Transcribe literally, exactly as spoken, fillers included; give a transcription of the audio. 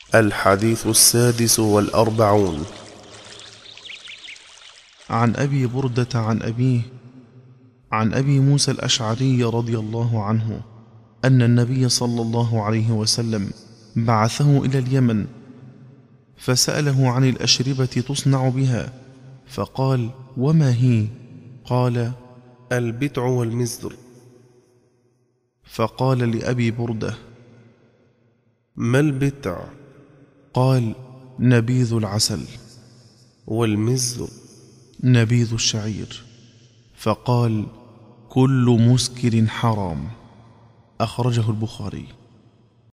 الحديث السادس والأربعون. عن أبي بردة عن أبيه عن أبي موسى الأشعري رضي الله عنه أن النبي صلى الله عليه وسلم بعثه إلى اليمن، فسأله عن الأشربة تصنع بها، فقال: وما هي؟ قال: البتع والمزر. فقال لأبي بردة: ما البتع؟ قال: نبيذ العسل. والمزر؟ نبيذ الشعير. فقال: كل مسكر حرام. أخرجه البخاري.